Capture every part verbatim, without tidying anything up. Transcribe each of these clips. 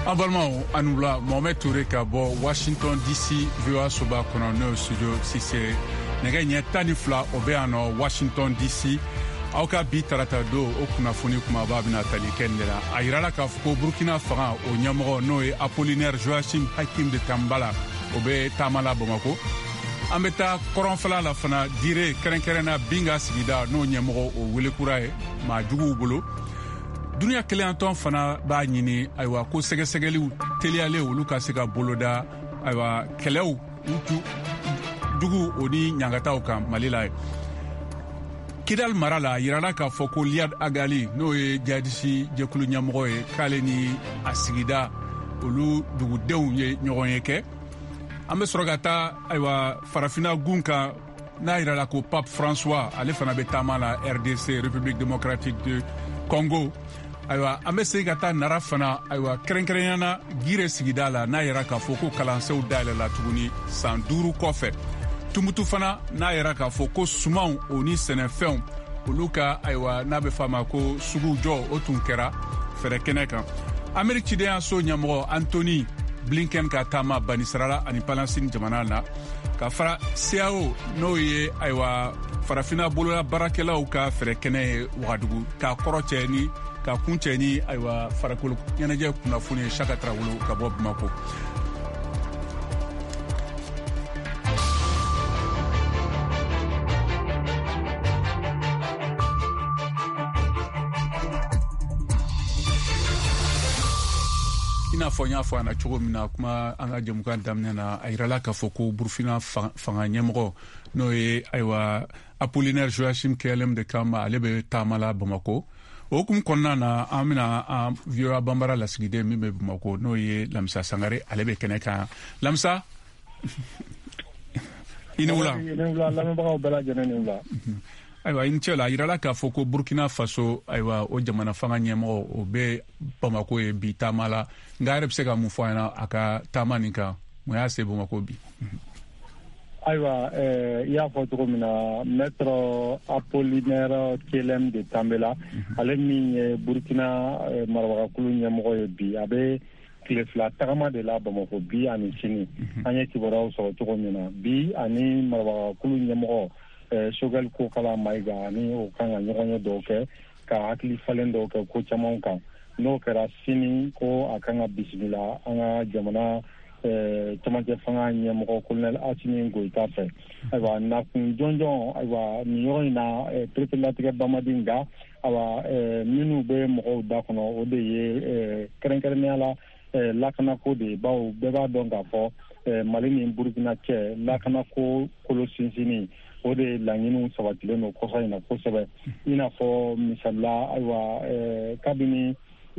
Abalma Anoula Mohamed Touré ka bɔ Washington D C V O A soba kɔnɔ n'o studio Cissé nɛgɛ ɲɛ tan ni fila o bɛ yan nɔ Washington D C aw ka bi tarata don o kunnafoni kumaba bɛna tali kɛ nin de la a yirala k'a fɔ ko Burkina fanga o ɲɛmɔgɔ n'o ye Apollinaire Joachim Hakim de Tambala o bɛ taama la Bamako an bɛ taa kɔrɔnfɛla la fana dire kɛrɛnkɛrɛnna Binga sigida n'o ɲɛmɔgɔ o welekura ye maa juguw bolo duniya keleyantɔn fana b'a ɲini ayiwa ko sɛgɛsɛgɛliw teliyalen olu ka se ka boloda ayiwa kɛlɛw jugu o ni ɲangataw kan Mali la ye Kidal mara la yirala k'a fɔ ko Liad Agali n'o ye jadisi jɛkulu ɲɛmɔgɔ ye k'ale ni a sigida olu dugudenw ye ɲɔgɔn ye kɛ an bɛ sɔrɔ ka taa ayiwa farafina gun kan n'a yirala ko Pape François ale fana bɛ taama la R D C République démocratique de Congo ayiwa an bɛ segin ka taa Nara fana ayiwa kɛrɛnkɛrɛnyana Gire sigida la n'a yɛrɛ k'a fɔ ko kalansenw dayɛlɛla tuguni san duuru kɔfɛ Tumutu fana n'a yɛrɛ k'a fɔ ko sumanw o ni sɛnɛfɛnw olu ka ayiwa n'a bɛ f'a ma ko sugu jɔ o tun kɛra fɛrɛ kɛnɛ kan Amérique cidenya so ɲɛmɔgɔ Anthony Blinken ka taama Banisarala ani Palestine jamana na ka fara C A O n'o ye ayiwa farafina bolola baarakɛlaw ka fɛrɛ kɛnɛ ye Wagadugu k'a kɔrɔ cɛ ni ka kun cɛ ni ayiwa farakolo ɲɛnajɛ kunnafoni ye Chaka Tarawele ka bɔ Bamako n'a fɔ n y'a fɔ a na cogo min na kuma an ka jɛmukan daminɛ na a yirala k'a fɔ ko Burkina fanga ɲɛmɔgɔ n'o ye ayiwa Apollinaire Joachim Kelem de Kamba ale bɛ taama la Bamako o hukumu kɔnɔna na an bɛna an V O A banbara lasigiden min bɛ Bamako n'o ye Lamisa Sangare ale bɛ kɛnɛ kan Lamisa i ni wula lamɛnbagaw bɛɛ lajɛlen ni wula ayiwa i ni cɛ la a yirala k'a fɔ ko Burkina Faso ayiwa o jamana fanga ɲɛmɔgɔ o bɛ Bamako ye bi taama la nka yɛrɛ bɛ se ka mun fɔ an ɲɛna a ka taama nin kan mun y'a se Bamako bi ayiwa i y'a fɔ cogo min na Maître Apollinaire Kelem de Tambela ale min ye Burkina marabagakulu ɲɛmɔgɔ ye bi a bɛ tile fila tagama de la Bamako bi ani sini an ye kibaruyaw sɔrɔ cogo min na bi ani marabagakulu ɲɛmɔgɔ Choguel Kokala Maïga ani o kan ka ɲɔgɔn ye dɔw kɛ ka hakili falen dɔw kɛ ko camanw kan n'o kɛra sini ko a kan ka bisimila an ka jamana camancɛ fanga ɲɛmɔgɔ Colonel Assimi Goïta fɛ ayiwa nakun jɔnjɔn ayiwa nin yɔrɔ in na pereperelatigɛ Bamadi nka ayiwa minnu bɛ mɔgɔw da kɔnɔ o de ye kɛrɛnkɛrɛnnenya la lakanako de bawo bɛɛ b'a dɔn k'a fɔ Mali ni Burkina cɛ lakanako kolo sinsinni o de laɲiniw sabatilen don kɔsa in na kosɛbɛ i n'a fɔ misalila ayiwa kabini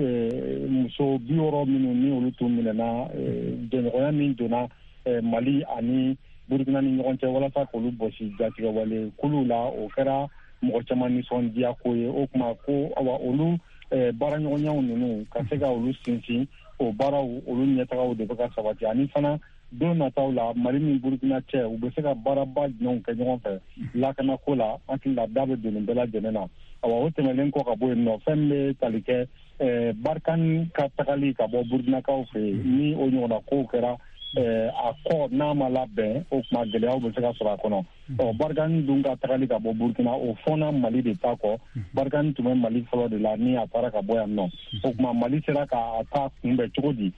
muso bi wɔɔrɔ minnu ni olu tun minɛna jɛɲɔgɔnya min donna Mali ani Burkina ni ɲɔgɔn cɛ walasa k'olu bɔsi jatigɛ wale kulu la o kɛra mɔgɔ caman nisɔndiya ko ye o tuma ko awa olu baaraɲɔgɔnyaw ninnu ka se ka olu sinsin o baaraw olu ɲɛtagaw de bɛ ka sabati ani fana don nataw la Mali ni Burkina cɛ u bɛ se ka baaraba jumɛnw kɛ ɲɔgɔn fɛ lakanako la hakili la da bɛ don nin bɛɛ lajɛlen na awa o tɛmɛlen kɔ ka bɔ yen nɔ fɛn bɛ tali kɛ Barkani ka tagali ka bɔ Burkinakaw fɛ yen ni o ɲɔgɔnna kow kɛra a kɔ n'a ma labɛn o tuma gɛlɛyaw bɛ se ka sɔrɔ a kɔnɔ ɔ Barkani dun ka tagali ka bɔ Burkina o fɔnna Mali de ta kɔ Barkani tun bɛ Mali fɔlɔ de la ni a taara ka bɔ yan nɔ o tuma Mali sera k'a ta kunbɛn cogo di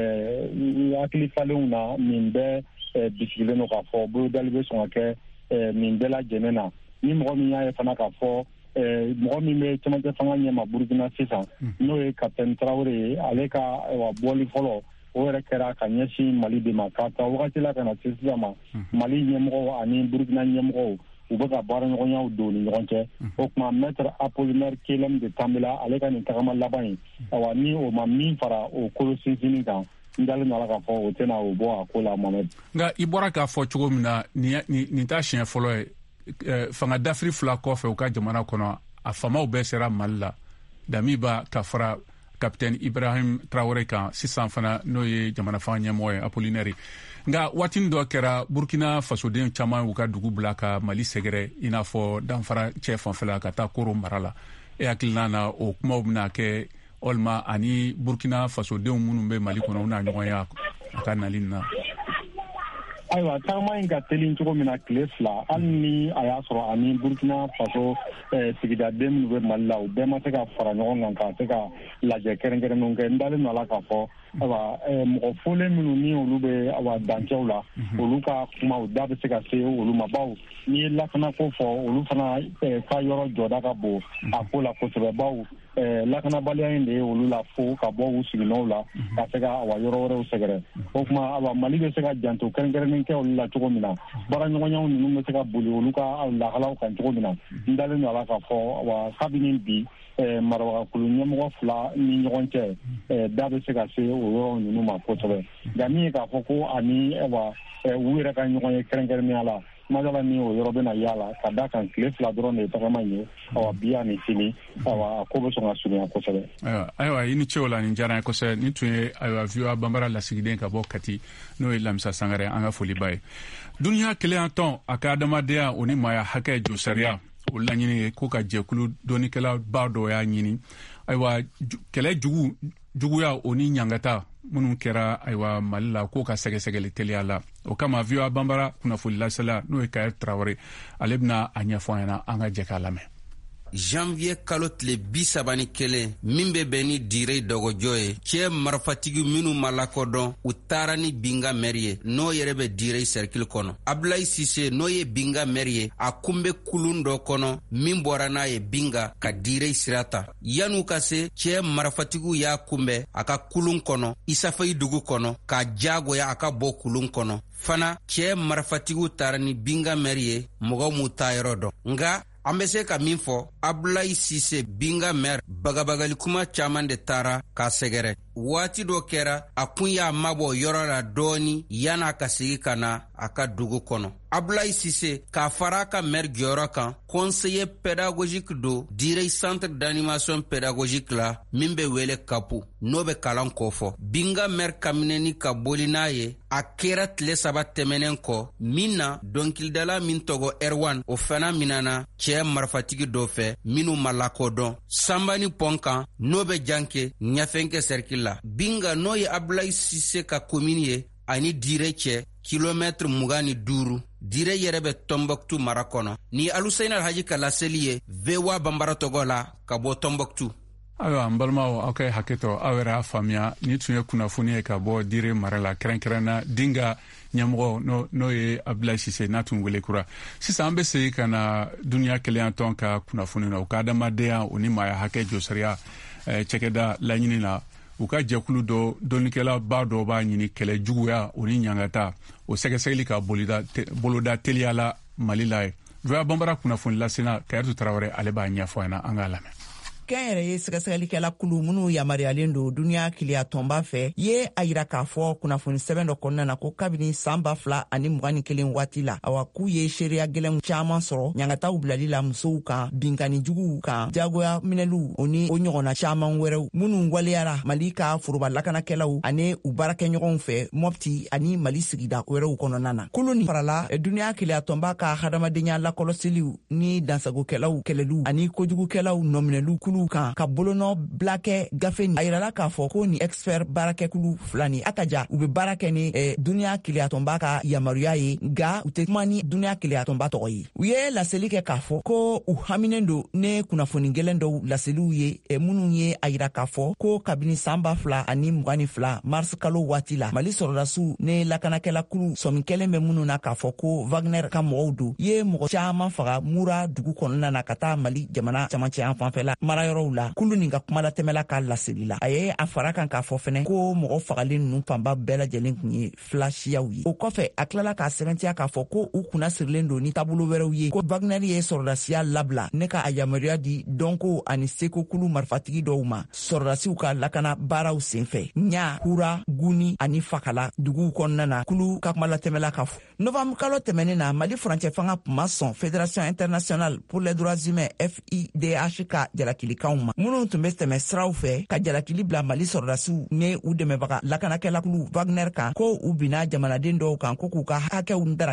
hakili falenw na nin bɛɛ bisigilen don k'a fɔ bolodali bɛ sɔn ka kɛ nin bɛɛ lajɛlen na ni mɔgɔ min y'a ye fana k'a fɔ mɔgɔ min bɛ camancɛ fanga ɲɛma Burkina sisan n'o ye Capitaine Traoré ye ale ka bɔli fɔlɔ o yɛrɛ kɛra ka ɲɛsin Mali de ma k'a ta wagati la ka na se sisan ma Mali ɲɛmɔgɔw ani Burkina ɲɛmɔgɔw u bɛ ka baaraɲɔgɔnyaw don ni ɲɔgɔn cɛ o tuma Maître Apollinaire Kelem de Tambela ale ka nin tagama laban in awa ni o ma min fara o kolo sinsinni kan n dalen nana k'a fɔ o tɛna o bɔ a ko la Mohamed. Nka i bɔra k'a fɔ cogo min na nin t'a siɲɛ fɔlɔ ye fanga dafiri fila kɔfɛ u ka jamana kɔnɔ a famaw bɛɛ sera Mali la Damiba ka fara Capitaine Ibrahim Traoré kan sisan fana n'o ye jamana fanga ɲɛmɔgɔ ye Apollinaire nka waatinin dɔ kɛra Burkina fasoden caman y'u ka dugu bila ka Mali sɛgɛrɛ i n'a fɔ danfara cɛ fanfɛla ka taa Koro mara la e hakilina na o kumaw bɛna kɛ olma ani Burkina Faso denw minnu bɛ Mali kɔnɔ u na ɲɔgɔnya a ka nali na. Ayiwa taama in ka teli cogo min na tile fila hali ni a y'a sɔrɔ ani Burkina Faso sigida den minnu bɛ Mali la u bɛɛ ma se ka fara ɲɔgɔn kan ka se ka lajɛ kɛrɛnkɛrɛnnenw kɛ n dalen don a la k'a fɔ ayiwa mɔgɔ fɔlen minnu ni olu bɛ ayiwa dancɛw la olu ka kuma u da bɛ se ka se olu ma baw n'i ye lakanako fɔ olu fana ka yɔrɔ jɔda ka bon a ko la kosɛbɛ baw lakanabaliya in de ye olu la fo ka bɔ u sigilenw la ka se ka awa yɔrɔ wɛrɛw sɛgɛrɛ o kuma awa Mali bɛ se ka janto kɛrɛnkɛrɛnnen kɛ olu la cogo min na baara ɲɔgɔnyaw ninnu bɛ se ka boli olu ka lahalaw kan cogo min na n dalen don a la k'a fɔ awa kabini bi marabagakulu ɲɛmɔgɔ fila ni ɲɔgɔn cɛ da bɛ se ka se o yɔrɔ ninnu ma kosɛbɛ nka min ye k'a fɔ ko ani awa u yɛrɛ ka ɲɔgɔn ye kɛrɛnkɛrɛnnenya la madala ni o yɔrɔ bɛna yaala ka da kan tile fila dɔrɔn de ye tagama ye awa bi ani sini awa ko bɛ sɔn ka surunya kosɛbɛ. Ayiwa i ni ce o la nin diyara n ye kosɛbɛ nin tun ye ayiwa V O A banbara lasigiden ka bɔ Kati n'o ye Lamisa Sangare an ka foliba ye. Duniya kelenya tɔn a ka adamadenya o ni maaya hakɛ jo sariya o laɲini ye ko ka jɛkulu dɔnnikɛla ba dɔ y'a ɲini ayiwa kɛlɛ jugu juguya o ni ɲangata minnu kɛra ayiwa Mali la k'o ka sɛgɛsɛgɛli teliya la o kama V O A banbara kunnafoni lasela n'o ye Kayer Traoré ale bɛna a ɲɛfɔ an ɲɛna an ka jɛ k'a lamɛn. Janvier kalo tile bi saba ni kelen min bɛ bɛn ni dire dɔgɔjɔ ye cɛ marifatigi minnu ma lakodɔn u taara ni Binga maire ye n'o yɛrɛ bɛ dire cercle kɔnɔ. Ablaye Cissé n'o ye Binga maire ye a kun bɛ kulun dɔ kɔnɔ min bɔra n'a ye Binga ka dire sira ta yan'u ka se cɛ marifatigiw y'a kunbɛn a ka kulun kɔnɔ Isafayi dugu kɔnɔ ka jagoya a ka bɔ kulun kɔnɔ fana cɛ marifatigiw taara ni Binga maire ye mɔgɔ m'u ta yɔrɔ dɔn nka an bɛ se ka min fɔ Ablaye Cissé Binga maire bagabagali kuma caman de taara k'a sɛgɛrɛ waati dɔ kɛra a kun y'a mabɔ yɔrɔ la dɔɔni yan'a ka sigi ka na a ka dugu kɔnɔ. Ablaye Cissé k'a fara a ka maire jɔyɔrɔ kan conseiller pédagogique do dire centre d'animation pédagogique la min bɛ wele Kapu n'o bɛ kalan kɔfɔ. Binga maire kaminɛni ka boli n'a ye a kɛra tile saba tɛmɛnen kɔ min na dɔnkilidala min tɔgɔ Erwan o fana minana cɛ marifatigi dɔ fɛ minnu ma lakodɔn Sambani Pɔnkan n'o bɛ janke ɲɛfɛnkɛ cercle la. Binga n'o ye Ablaye Cissé ka commune ye ani dire cɛ kilomètre mugan ni duuru dire yɛrɛ bɛ Tombouctou mara kɔnɔ. Ni Aluseyina Alhaji ka laseli ye V O A banbara tɔgɔ la ka bɔ Tombouctou. Ayiwa n balimaw aw ka hakɛtɔ aw yɛrɛ y'a faamuya ni tun ye kunnafoni ye ka bɔ dire mara la kɛrɛnkɛrɛnna Dinga ɲɛmɔgɔ n'o ye Ablaye Cissé n'a tun wele kura sisan an bɛ segin ka na duniya kelenya tɔn ka kunnafoni na u ka adamadenya o ni maaya hakɛ jɔsariya cɛkɛda laɲini na u ka jɛkulu dɔ dɔnnikɛla ba dɔ b'a ɲini kɛlɛ juguya o ni ɲangata o sɛgɛsɛgɛli ka boloda teliya la Mali la ye. V O A banbara kunnafoni lasena Kayer Traoré ale b'a ɲɛfɔ an na an k'a lamɛn. kɛn yɛrɛ ye sɛgɛsɛgɛlikɛla kulu minnu yamaruyalen don duniya kiliya tɔnba fɛ ye a yira k'a fɔ kunnafoni sɛbɛn dɔ kɔnɔna na ko kabini san ba fila ani mugan ni kelen waati la awa k'u ye seereya gɛlɛnw caaman sɔrɔ ɲangataw bilali la musow kan binkani juguw kan jagoya minɛliw o ni o ɲɔgɔnna caaman wɛrɛw minnu waleyara Mali ka foroba lakanakɛlaw ani u baarakɛɲɔgɔnw fɛ Mopti ani Mali sigida wɛrɛw kɔnɔna na. Kulu ni farala duniya kiliya tɔnba ka hadamadenya lakɔlɔsiliw ni dansagokɛlaw kɛlɛliw ani kojugukɛlaw nɔminɛliw kan ka bolonɔ bila kɛ gafe a yirala k'a fɔ ko ni expert baarakɛkulu fila ni a ka ja u bɛ baara kɛ ni eh, duniya kiliya tɔnba ka yamaruya ye nka u tɛ kuma ni duniya kiliya tɔnba tɔgɔ ye. U ye laseli kɛ k'a fɔ ko u haminen don ne kunnafoni gɛlɛn dɔw laseliw ye eh, minnu ye a yira k'a fɔ ko kabini san ba fila ani mugan ni fila mars kalo waati la Mali sɔrɔdasiw ne lakanakɛlakulu sɔmi kɛlen bɛ minnu na k'a fɔ ko Wagner ka mɔgɔw don ye mɔgɔ caman faga Mura dugu kɔnɔna na ka taa Mali jamana camancɛ yan fanfɛla marayɔrɔw la kulu nin ka kuma latɛmɛla ka laseli la a ye a fara kan k'a fɔ fɛnɛ ko mɔgɔ fagalen ninnu fanba bɛɛ lajɛlen tun ye filasiyaw ye. O kɔfɛ a tilala k'a sɛbɛntiya k'a fɔ ko u kunna sirilen don ni taabolo wɛrɛw ye ko Wagner ye sɔrɔdasiya labila ne ka a yamaruya di dɔnko ani seko kulu marifatigi dɔw ma sɔrɔdasiw ka lakana baaraw senfɛ ɲa kura guni ani fakala duguw kɔnɔna na kulu ka kuma latɛmɛla ka fɔ. Novembre kalo tɛmɛnen na Mali furancɛ fanga kuma sɔn Fédération internationale pour les droits humains F I D H ka jalakilikanw ma minnu tun bɛ tɛmɛ siraw fɛ ka jalakili bila Mali sɔrɔdasiw ni u dɛmɛbaga lakanakɛlakulu Wagner kan ko u bina jamanaden dɔw kan ko k'u ka hakɛw dara